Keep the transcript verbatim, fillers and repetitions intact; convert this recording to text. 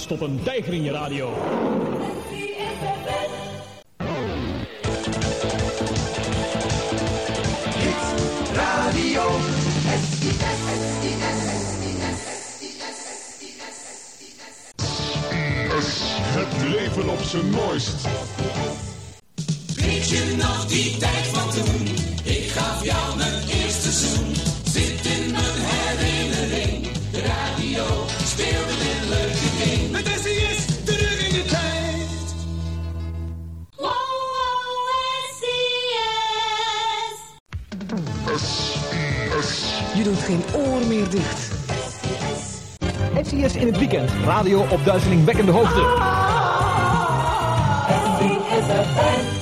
stop een tijger in je radio. Radio S I S S I S. Het leven op zijn mooist. Weet je nog die tijd van toen? Ik gaf jou mijn eerste zoen. Zit in mijn herinnering. De radio speelde dit leuke ding. Met S I S terug in de tijd. Wow, S I S. S I S. Je doet geen oor meer dicht. S I S in het weekend. Radio op duizelingwekkende hoogte. S I S F M.